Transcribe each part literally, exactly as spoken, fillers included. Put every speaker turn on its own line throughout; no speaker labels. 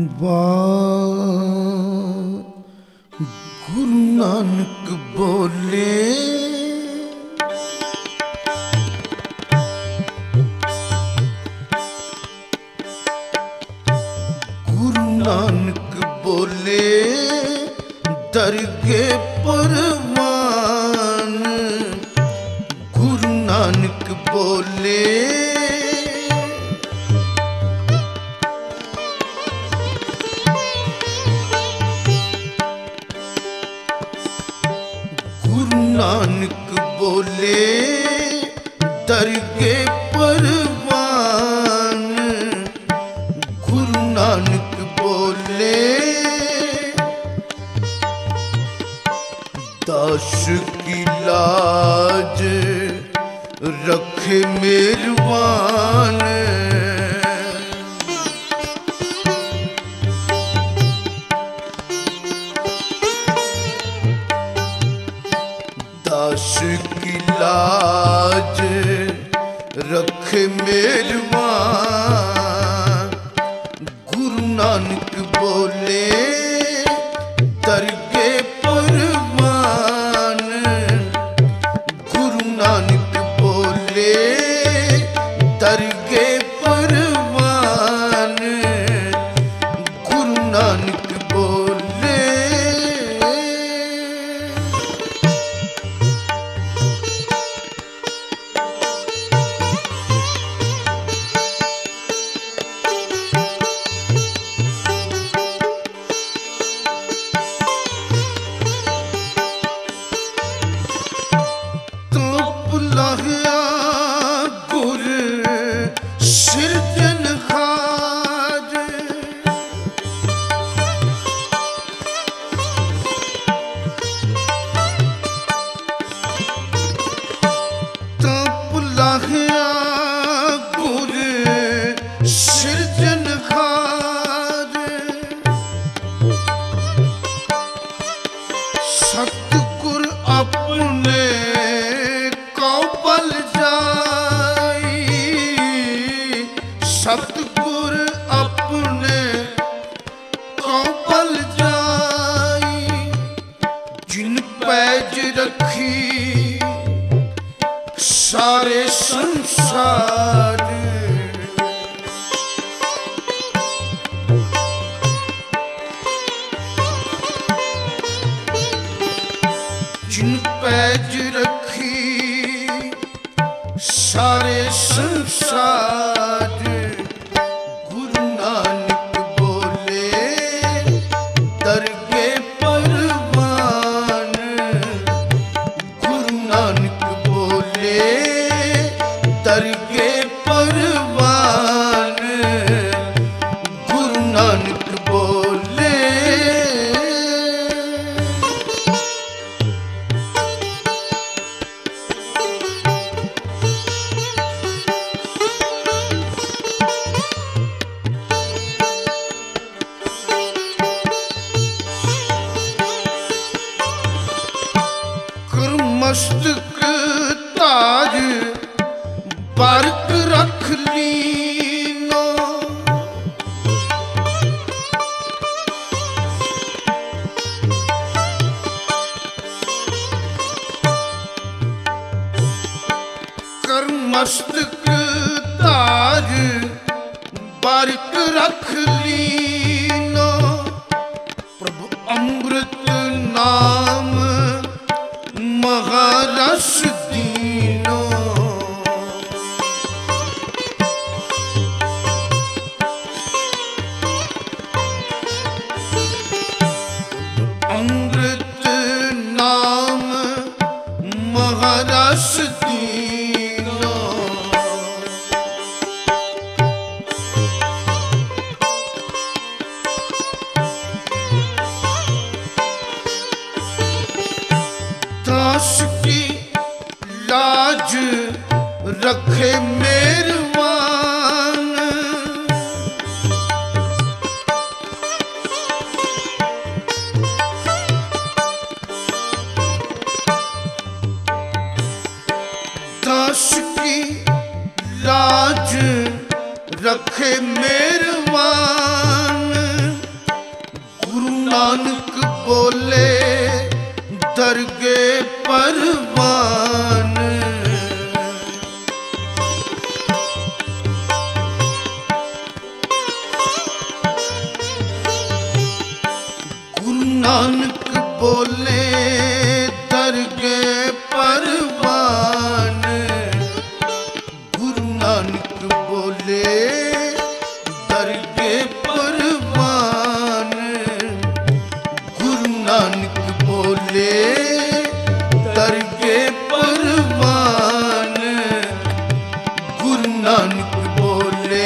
वाह गुरु नानक बोले, गुरु नानक बोले दरगे परवान। गुरु नानक बोले नानक बोले दरगे परवान। गुरु नानक बोले दास की लाज रखे मेहरबान। दास की लाज रखे मेहरबान। गुरु नानक बोले दरगे परवान। गुरु नानक बोले दरगे परवान। गुरु नानक बोले सतगुर अपने को बल जाई। सतगुर अपने को बल जाई। जिन पैज रखी सारे संसार। जिन पैज रखी सारे संसार। गुरु नानक बोले दरगे परवान। गुरु नानक बोले दरगे परवान। गुरु नानक बोले मस्तक ताज बारक रख लीनो। कर मस्तक ताज बारक रख लीनो। प्रभु अमृत नाम महारस दीनो। अमृत नाम महारस दीनो। दास की लाज रखे मेहरबान। दास की लाज रखे मेहरबान। बोले दरगे परवान। गुरु नानक बोले दरगे परवान। गुरु नानक बोले दरगे परवान। गुरु नानक बोले दरगे परवान। गुरु नानक बोले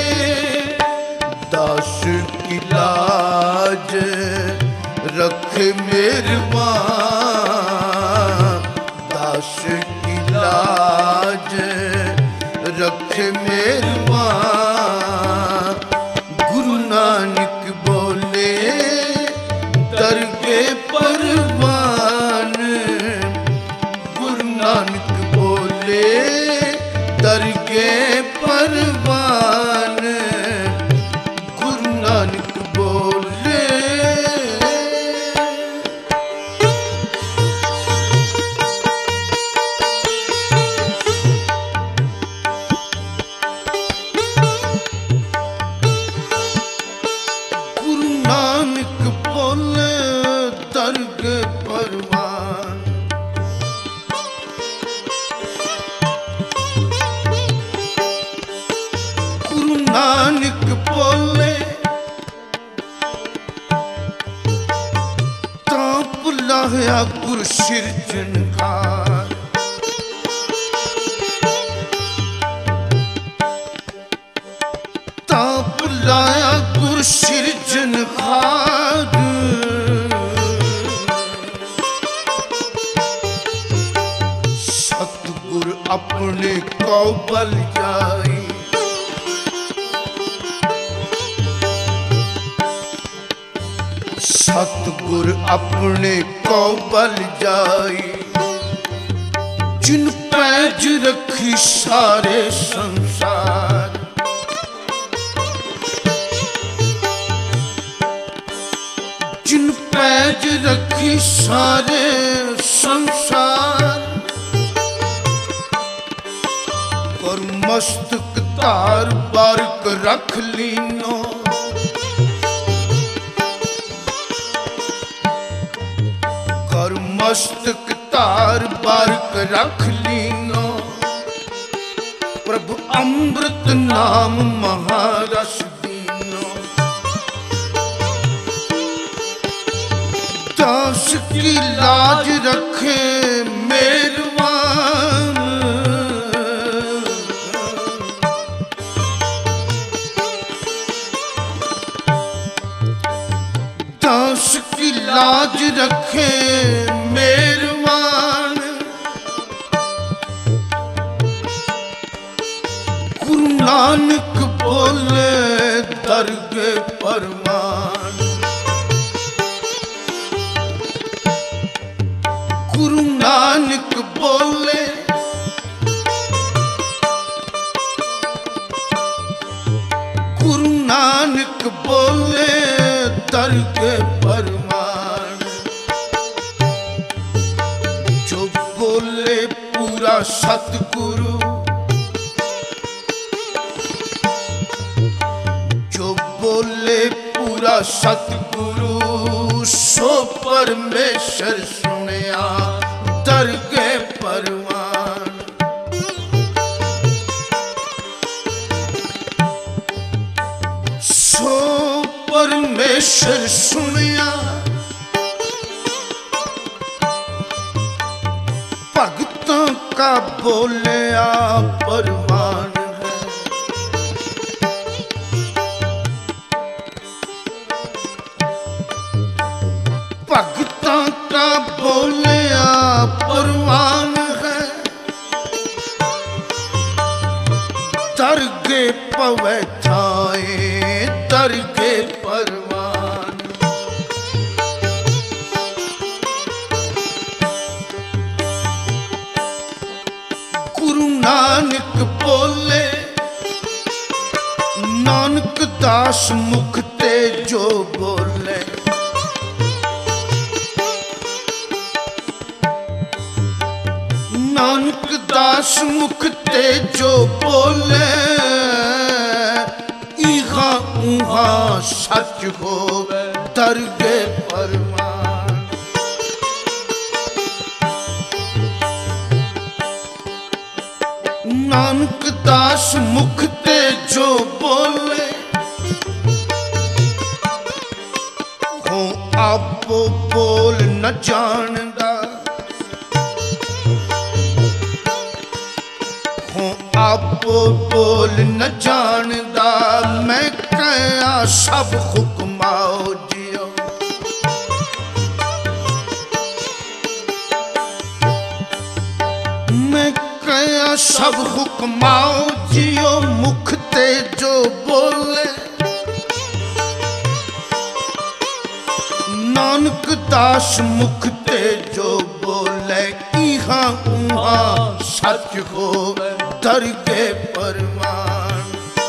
दास की लाज रखे मेहरबान। दास की लाज रखे मेहरबान। गुरु नानक बोले दरगे परवान। गुरु नानक बोले दरगे परवान। गुरु नानक बोले गुरु नानक बोले दरगे परवान। गुरु नानक बोले तां भुलाया गुर सिरजनहार। तां भुलाया गुर सिरजनहार। सतगुर अपने को बल जाई। सतगुर अपने को बल जाई। जिन पैज रखी सारे संसार। जिन पैज रखी सारे संसार। और मस्तक तार बारक रख लीनो। कर मस्तक तार बारक रख लीनो। प्रभु अमृत नाम महारस दीनो। दास की लाज रखे मेहरबान। दास की लाज रखे मेहरबान। गुरु नानक बोले दरगे परवान। गुरु नानक बोले गुरु नानक बोले दरगे परवान। जो बोले पूरा सतगुरु। जो बोले पूरा सतगुरु। सो परमेश्वर सुनिया दरगे परवान। सो परमेश्वर सुनिया भगतों का बोलिया परवान है। भगतों का बोलिया परवान है। दरगे पवे थाए दरगे परवान। गुरु नानक बोले नानक दास मुख ते जो बोले। ਨਾਨਕ ਦਾਸ ਮੁਖ ਤੇ ਜੋ ਬੋਲੇ ਇਹਾ ਉਹਾ ਸੱਚ ਹੋਵੇ ਦਰਗੇ ਪਰਮਾਨ। ਨਾਨਕ ਦਾਸ ਮੁਖ ਤੇ ਜੋ ਬੋਲੇ ਹੋ ਆਪੋ ਬੋਲ ਨ ਜਾਣਦਾ ਆਪੋ ਬੋਲ ਨ ਜਾਣਦਾ ਮੈਂ ਕਹਿਆ ਸਭ ਹੁਕਮਾਓ ਜਿਉ। ਮੈਂ ਕਹਿਆ ਸਭ ਹੁਕਮਾਓ ਜਿਉ ਮੁਖ ਤੇ ਜੋ ਬੋਲੇ ਨਾਨਕ ਦਾਸ ਮੁਖ ਤੇ ਜੋ ਬੋਲੇ ਇਹਾ ਉਹਾ ਸੱਚ ਹੋਵੇ ਦਰਗੇ ਪਰਮਾਨ।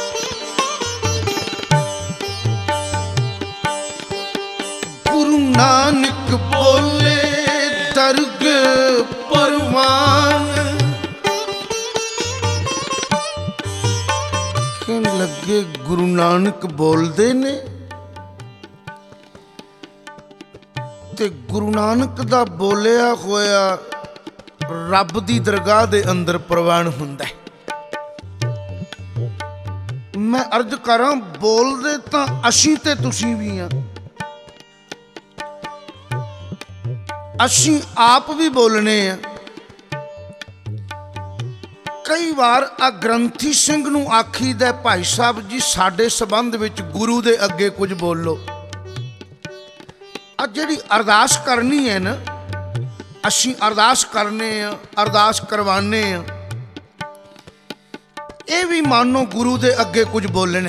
ਗੁਰੂ ਨਾਨਕ ਬੋਲੇ ਦਰਗੇ ਪਰਮਾਨ। ਕਹਿਣ ਲੱਗੇ ਗੁਰੂ ਨਾਨਕ ਬੋਲਦੇ ਨੇ ਤੇ ਗੁਰੂ ਨਾਨਕ ਦਾ ਬੋਲਿਆ ਹੋਇਆ ਰੱਬ ਦੀ ਦਰਗਾਹ ਦੇ ਅੰਦਰ ਪ੍ਰਵਾਨ ਹੁੰਦਾ ਹੈ। ਮੈਂ ਅਰਜ਼ ਕਰਾਂ ਬੋਲਦੇ ਤਾਂ ਅਸੀਂ ਤੇ ਤੁਸੀਂ ਵੀ ਆ। ਅਸੀਂ ਆਪ ਵੀ ਬੋਲਣੇ ਆ। ਕਈ ਵਾਰ ਆ ਗ੍ਰੰਥੀ ਸਿੰਘ ਨੂੰ ਆਖੀਦਾ ਭਾਈ ਸਾਹਿਬ ਜੀ ਸਾਡੇ ਸੰਬੰਧ ਵਿੱਚ ਗੁਰੂ ਦੇ ਅੱਗੇ ਕੁਝ ਬੋਲੋ। ਆ ਜਿਹੜੀ ਅਰਦਾਸ ਕਰਨੀ ਹੈ ਨਾ ਅਸੀਂ ਅਰਦਾਸ ਕਰਨੇ ਆ ਅਰਦਾਸ ਕਰਵਾਨੇ ਆ ਇਹ ਵੀ ਮਾਨੋ ਗੁਰੂ ਦੇ ਅੱਗੇ ਕੁਝ ਬੋਲਣੇ।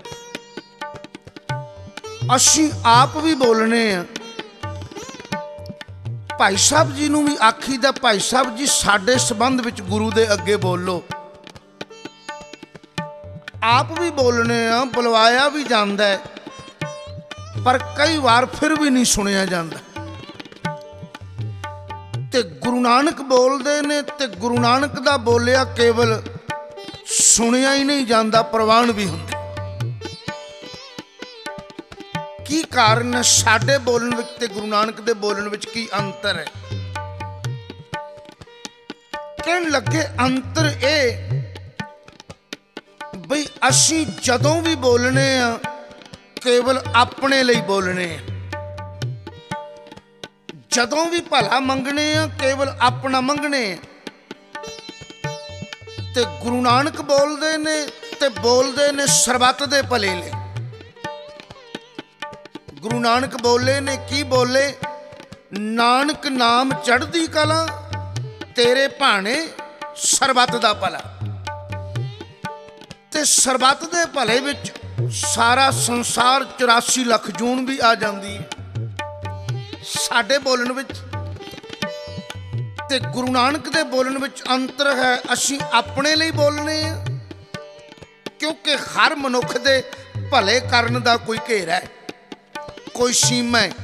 ਅਸੀਂ ਆਪ ਵੀ ਬੋਲਣੇ ਆ। ਭਾਈ ਸਾਹਿਬ ਜੀ ਨੂੰ ਵੀ ਆਖੀਦਾ ਭਾਈ ਸਾਹਿਬ ਜੀ ਸਾਡੇ ਸੰਬੰਧ ਵਿੱਚ ਗੁਰੂ ਦੇ ਅੱਗੇ ਬੋਲੋ। ਆਪ ਵੀ ਬੋਲਣੇ ਆ ਬੁਲਵਾਇਆ ਵੀ ਜਾਂਦਾ ਹੈ ਪਰ ਕਈ ਵਾਰ ਫਿਰ ਵੀ ਨਹੀਂ ਸੁਣਿਆ ਜਾਂਦਾ। ਤੇ ਗੁਰੂ ਨਾਨਕ ਬੋਲਦੇ ਨੇ ਤੇ ਗੁਰੂ ਨਾਨਕ ਦਾ ਬੋਲਿਆ ਕੇਵਲ ਸੁਣਿਆ ਹੀ ਨਹੀਂ ਜਾਂਦਾ ਪ੍ਰਵਾਨ ਵੀ ਹੁੰਦਾ। ਕੀ ਕਾਰਨ ਹੈ ਸਾਡੇ ਬੋਲਣ ਵਿੱਚ ਤੇ ਗੁਰੂ ਨਾਨਕ ਦੇ ਬੋਲਣ ਵਿੱਚ ਕੀ ਅੰਤਰ ਹੈ? ਕਹਿਣ ਲੱਗੇ ਅੰਤਰ ਇਹ ਬਈ ਅਸੀਂ ਜਦੋਂ ਵੀ ਬੋਲਣੇ ਆ ਕੇਵਲ ਆਪਣੇ ਲਈ ਬੋਲਣੇ ਆ। ਜਦੋਂ ਵੀ ਭਲਾ ਮੰਗਣੇ ਆ ਕੇਵਲ ਆਪਣਾ ਮੰਗਣੇ ਆ। ਤੇ ਗੁਰੂ ਨਾਨਕ ਬੋਲਦੇ ਨੇ ਤੇ ਬੋਲਦੇ ਨੇ ਸਰਬੱਤ ਦੇ ਭਲੇ ਲਈ। ਗੁਰੂ ਨਾਨਕ ਬੋਲੇ ਨੇ ਕੀ ਬੋਲੇ? ਨਾਨਕ ਨਾਮ ਚੜ੍ਹਦੀ ਕਲਾ ਤੇਰੇ ਭਾਣੇ ਸਰਬੱਤ ਦਾ ਭਲਾ। ਤੇ ਸਰਬੱਤ ਦੇ ਭਲੇ ਵਿੱਚ ਸਾਰਾ ਸੰਸਾਰ ਚੁਰਾਸੀ ਲੱਖ ਜੂਨ ਵੀ ਆ ਜਾਂਦੀ ਹੈ ਸਾਡੇ ਬੋਲਣ ਵਿੱਚ। ਤੇ ਗੁਰੂ ਨਾਨਕ ਦੇ ਬੋਲਣ ਵਿੱਚ ਅੰਤਰ ਹੈ। ਅਸੀਂ ਆਪਣੇ ਲਈ ਬੋਲਣੇ ਆ ਕਿਉਂਕਿ ਹਰ ਮਨੁੱਖ ਦੇ ਭਲੇ ਕਰਨ ਦਾ ਕੋਈ ਘੇਰਾ ਹੈ ਕੋਈ ਸੀਮਾ ਹੈ।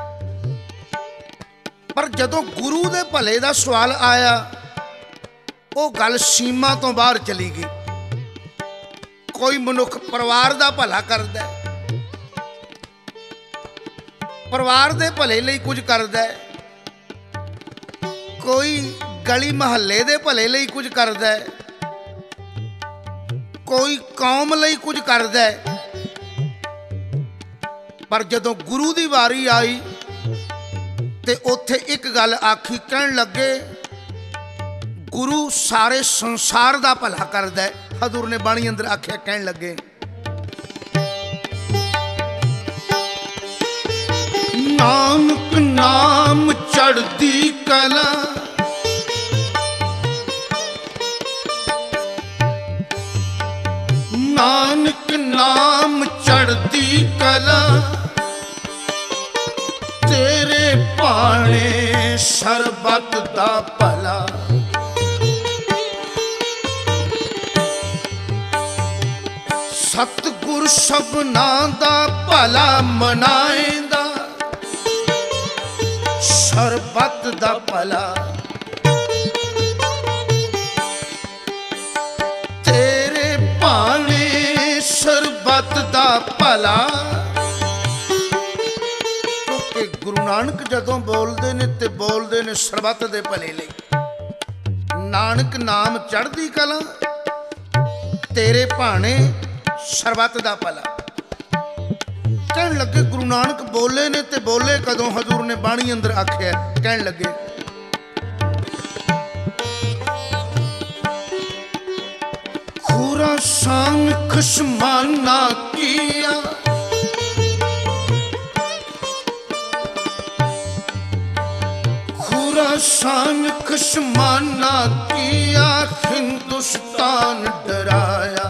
ਪਰ ਜਦੋਂ ਗੁਰੂ ਦੇ ਭਲੇ ਦਾ ਸਵਾਲ ਆਇਆ ਉਹ ਗੱਲ ਸੀਮਾ ਤੋਂ ਬਾਹਰ ਚਲੀ ਗਈ। ਕੋਈ ਮਨੁੱਖ ਪਰਿਵਾਰ ਦਾ ਭਲਾ ਕਰਦਾ ਪਰਿਵਾਰ ਦੇ ਭਲੇ ਲਈ ਕੁਝ ਕਰਦਾ ਹੈ। ਕੋਈ ਗਲੀ ਮਹੱਲੇ ਦੇ ਭਲੇ ਲਈ ਕੁਝ ਕਰਦਾ ਹੈ। ਕੋਈ ਕੌਮ ਲਈ ਕੁਝ ਕਰਦਾ ਹੈ। ਪਰ ਜਦੋਂ ਗੁਰੂ ਦੀ ਵਾਰੀ ਆਈ ਤੇ ਉੱਥੇ ਇੱਕ ਗੱਲ ਆਖੀ। ਕਹਿਣ ਲੱਗੇ ਗੁਰੂ ਸਾਰੇ ਸੰਸਾਰ ਦਾ ਭਲਾ ਕਰਦਾ ਹੈ। ਹਜ਼ੂਰ ਨੇ ਬਾਣੀ ਅੰਦਰ ਆਖਿਆ ਕਹਿਣ ਲੱਗੇ ਨਾਨਕ ਨਾਮ ਚੜ੍ਹਦੀ ਕਲਾ ਨਾਨਕ ਨਾਮ ਚੜ੍ਹਦੀ ਕਲਾ ਤੇਰੇ ਭਾਣੇ ਸਰਬੱਤ ਦਾ ਭਲਾ। ਸਤਿਗੁਰ ਸਭਨਾਂ ਦਾ ਭਲਾ ਮਨਾਏਂਦਾ ਸਰਬੱਤ ਦਾ ਭਲਾ। भला। क्योंकि गुरु नानक जदों बोलते ने ते बोलते ने सरबत दे भले लई। नानक नाम चढ़दी कला, तेरे भाने सरबत दा भला। कहन लगे गुरु नानक बोले ने ते बोले कदों? हजूर ने बाणी अंदर आख्या। कहन लगे खुरासान खशमाना किया, खुरासान खशमाना किया, हिंदुस्तान डराया।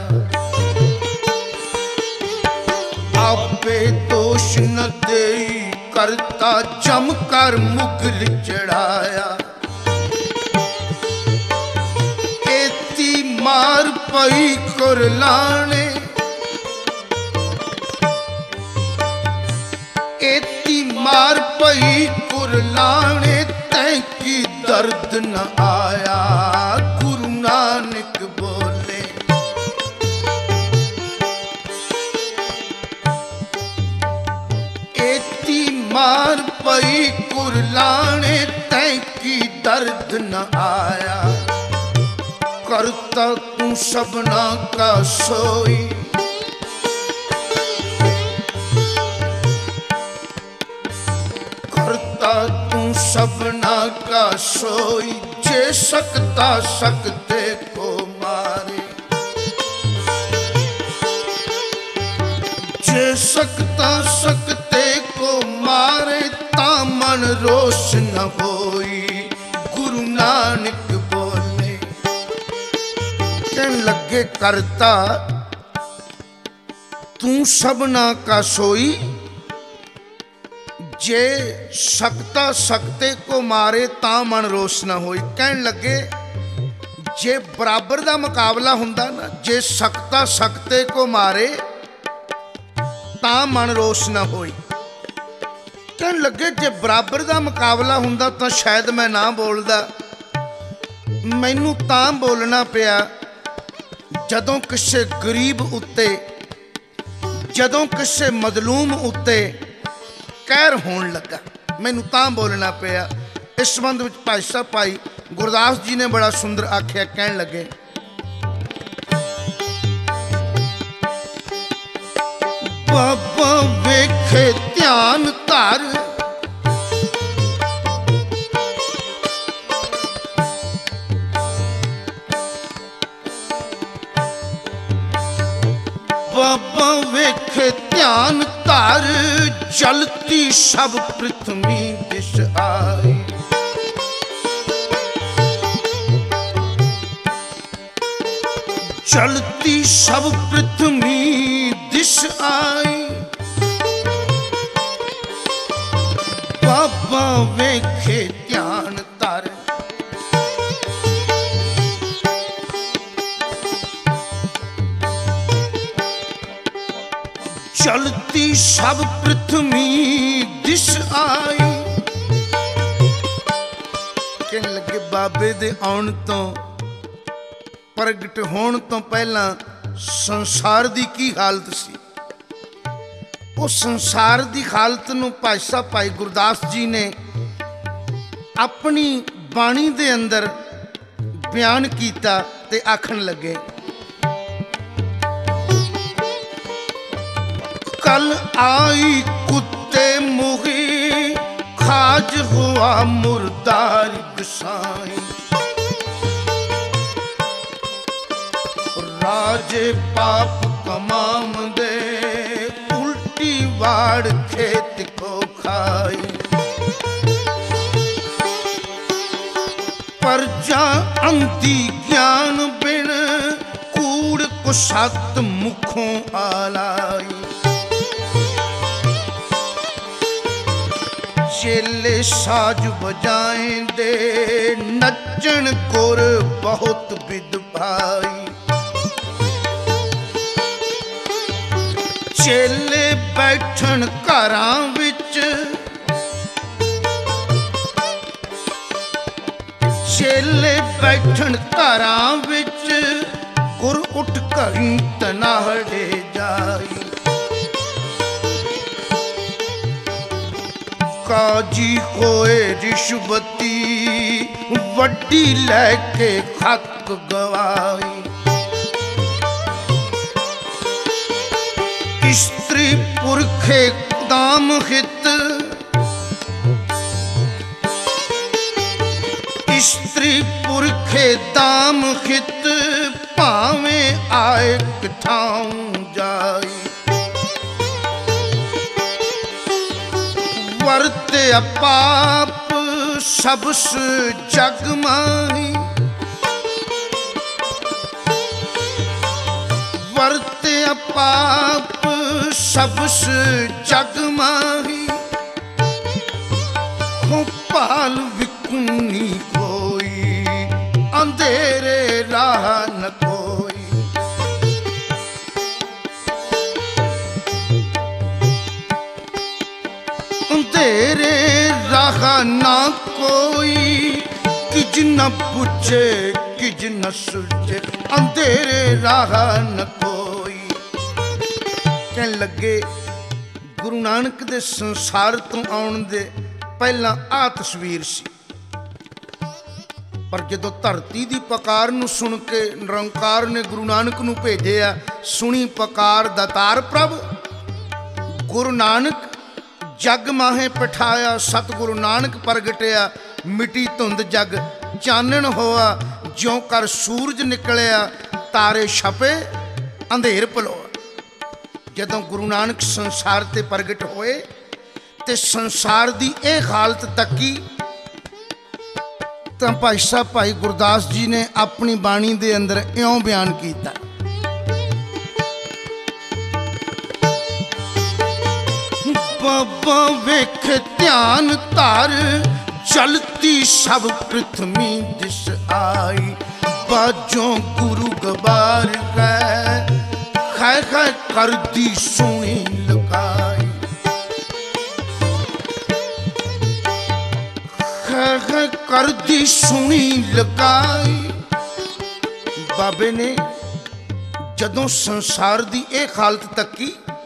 आपे दोष न दे करता जमकर मुगल चढ़ाया। एती मार पई कुरलाने, एती मार पई कुरलाने, तै की दर्द न आया। गुरु नानक बोले एती मार पई कुरलाने, तै की दर्द न आया। करता तू सबना का सोई, करता तू सबना का सोई। जे सकता सकते को मारे, जे सकता सकते को मारे, तामन रोष न होई। गुरु नानक बोले कहन लगे करता तू सबना का सोई, जे सकता सकते को मारे ता मन रोश न होई। कहन लगे जे बराबर दा मुकाबला हुंदा ना, जे सकता सकते को मारे ता मन रोश न होई। कहन लगे जे बराबर दा मुकाबला हुंदा तां शायद मैं ना बोलदा। मैनू तां बोलना पिया जदों किसे गरीब उत्ते, जदों किसे मजलूम उत्ते कहर होण लगा, मैनू तां बोलना पिया। इस संबंध विच भाई साहब भाई गुरदास जी ने बड़ा सुंदर आख्या। कहन लगे बाबा वेखे ध्यान धर, बाबा वेखे ध्यान धर, जलती सब पृथ्वी दिश आई। जलती सब पृथ्वी दिश आई। बाबा वेखे ध्यान धर, चलती सब पृथ्वी दिश आई। कहन लगे बाबे दे आउण तो प्रगट होण तो पहला संसार दी की हालत सी, वो संसार दी हालत नूं भाई साहब भाई गुरदास जी ने अपनी बाणी दे अंदर बयान कीता ते आखण लगे कल आई कुत्ते मुही, खाज हुआ मुर्दार गुसाई। राजे पाप कमाम दे, उल्टी वाड़ खेत को खाई। प्रजा अंधी ज्ञान बिन, कूड़ को सत मुखों आलाई। चेले साज बजाएं दे, नचन गुर बहुत विद भाई। चेले बैठन घरां विच, चेले बैठन घरां विच, गुर उठ घड़ी तनाहड़े जाई। काजी होए रिश्वती, वड्डी लैके खत गवाई। स्त्री पुरखे दाम हित, स्त्री पुरखे दाम हित, भावे आए किठाऊं जाई। वरते पाप सबस जग माही, वरते पाप सबस जग माही। हो पाल विकुनी कोई, अंधेरे राह न कोई। अंधेरे राह ना कोई, किज न पूछे किज न सुझे। अंधेरे राह न कोई। कहन लगे गुरु नानक दे संसार तो आउण दे पहला आ तस्वीर सी, पर जदों धरती दी पकार नूं सुन के निरंकार ने गुरु नानक नूं भेजिया। सुनी पकार दातार प्रभ, गुरु नानक जग माहे पठाया। सतगुरु नानक प्रगटिया, मिटी धुंद जग चानण होआ। ज्यों कर सूरज निकलिया, तारे छपे अंधेर पलोआ। जदों गुरु नानक संसार ते प्रगट होए ते संसार दी यह हालत तकी, तो भाई साहब भाई गुरदास जी ने अपनी बाणी दे अंदर इउं बयान किया। बाबा वेख ध्यान धर, चलती सब पृथ्वी दिस आई। बाजों गुरु गबार गए, खै खै कर दी सोनी लुकाई। खै खै कर दी सोनी लुकाई। बाबे ने जदों संसार दी एक हालत तकी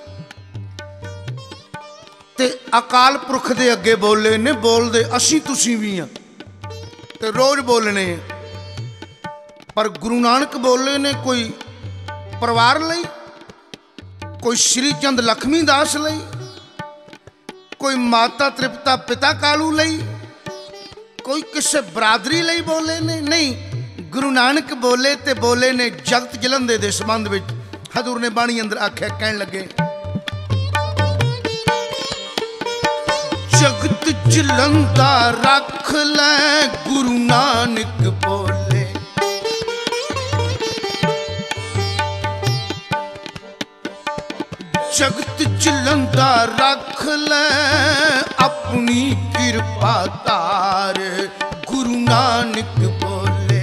ते अकाल पुरख दे अगे बोले ने, बोलदे असी तुसी भी हाँ ते रोज बोलने। पर गुरु नानक बोले ने कोई परिवार लई, कोई श्री चंद लक्ष्मी दास लई, कोई माता तृप्ता पिता कालू लई, कोई किसी बरादरी लई बोले ने। नहीं, गुरु नानक बोले ते बोले ने जगत जलंदे दे संबंध विच। हजूर ने बाणी अंदर आख्या, कहन लगे जगत जलंदा रख ले, गुरु नानक बोले। जगत जलंदा रख ले, अपनी कृपा तार, गुरु नानक बोले।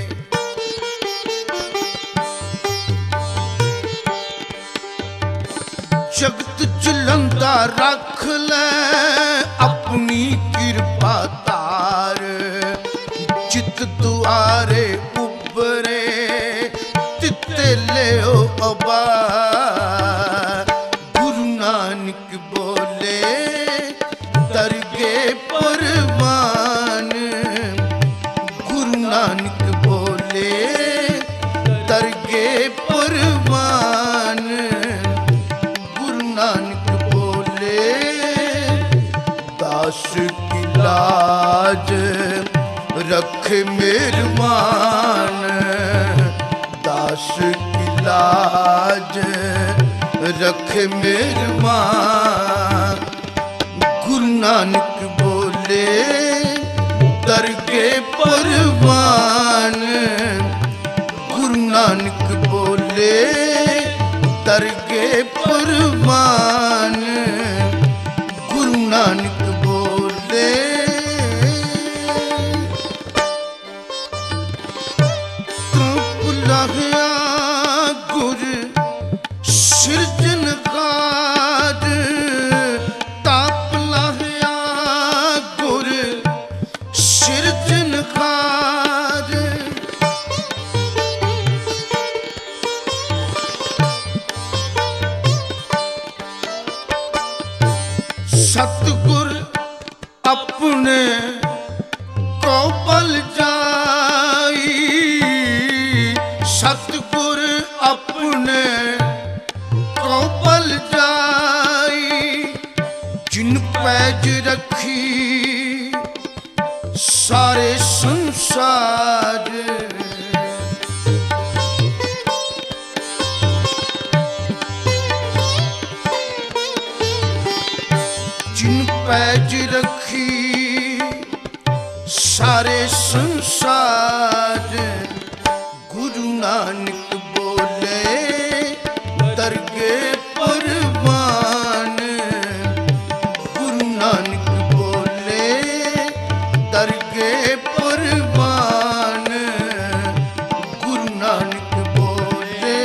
जगत जलंदा रख ले, अपनी कृपा तार। जित दुआरे उबरे, तिते ले अबार। गुरु नानक बोले दरगे परवान। गुरु नानक बोले दरगे परवान। गुरु नानक बोले दास की लाज रख मेहरबान। दास की लाज रख मेहरबान। गुरु नानक बोले दरगे परवान। गुरु नानक बोले दरगे परवान। गुरु नानक बोले कांप लहया गुर सिरजनहार। ताप लहया गुर सिरजनहार। को पल जाई, सतगुर अपने को पल जाई। जिन पैज रखी सारे संसार, जिन पैज रखी सारे संसार। गुरु नानक बोले दरगे परवान, गुरु नानक बोले दरगे परवान, गुरु नानक बोले।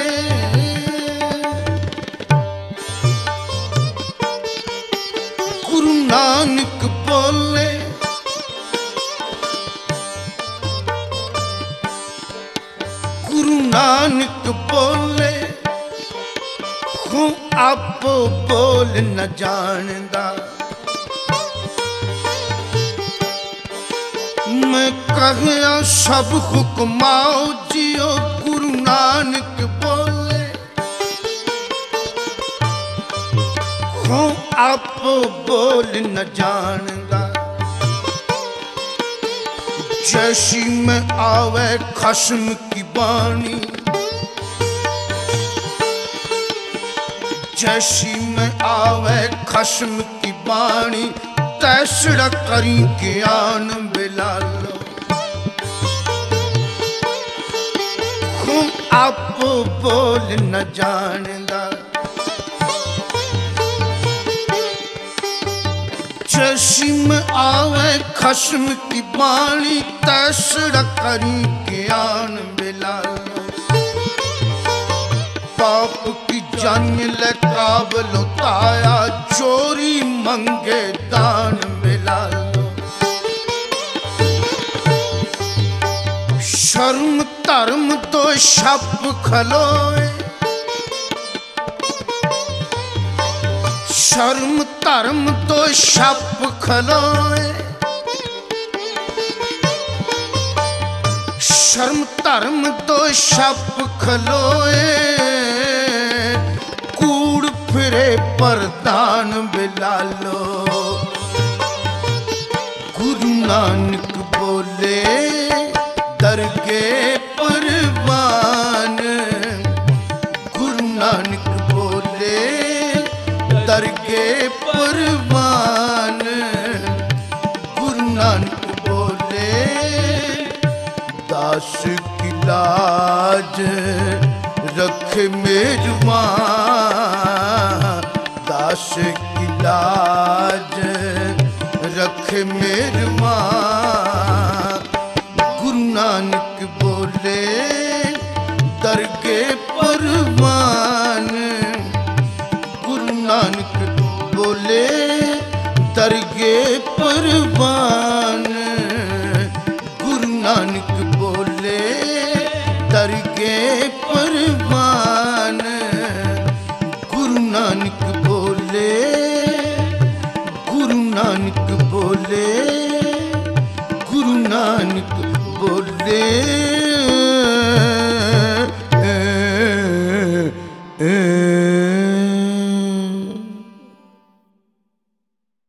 गुरु नानक बोले गुरु नानक बोले हूँ आप बोल न जानदा, मैं कहया सब हुक्माओ जियो। गुरु नानक बोले हूँ आप बोल न जानदा। जैसी में आवे खस्म की बाणी, जैसी में आवे खस्म की बाणी, तैसड़ा करी ज्ञान बिलालो। हूँ आप बोल न जानदा, जैसी में आवे खस्म की बाणी, तैसड़ा करी ज्ञान बिलालो। पाप की जान ले काबलो ताया, चोरी मंगे दान बिलालो। शर्म धर्म तो छप खलोए, शर्म धर्म तो छप खलोए, शर्म धर्म तो छप खलोए। कूड़ फिरे परदान बिलालो। गुरु नानक बोले दरगे परवान, गुरु नानक बोले दरगे परवान, गुरु नानक बोले दास की लाज रख मेरवां, दास की लाज रख मेरवां। गुरु नानक बोले दरगे परवान, गुरु नानक बोले दरगे परवान, गुरु नानक बोले दरगे परवान, गुरु नानक बोले, गुरु नानक बोले, गुरु नानक बोले।